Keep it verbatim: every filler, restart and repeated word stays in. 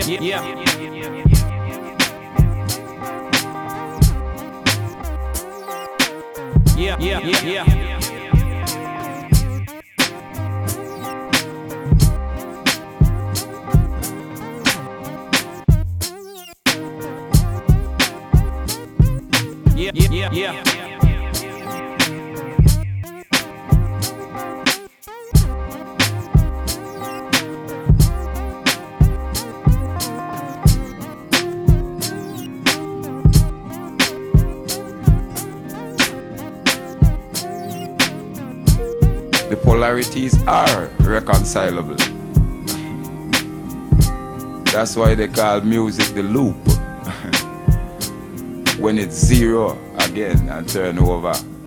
Yeah, yeah, yeah, yeah. Yeah, yeah, yeah, yeah. The polarities are reconcilable. That's why they call music the loop. When it's zero again and turn over.